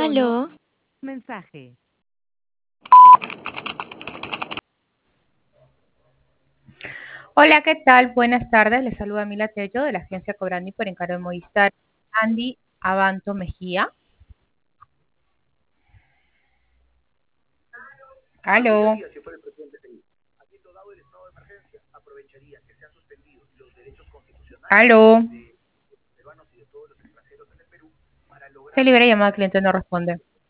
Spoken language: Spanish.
Aló. Tono, mensaje. Hola, ¿qué tal? Buenas tardes. Les saluda Mila Tello de la agencia Cobrandi por encargo de Movistar. Andy Abanto Mejía. Aló. Aló. Se libera llamada, cliente no responde.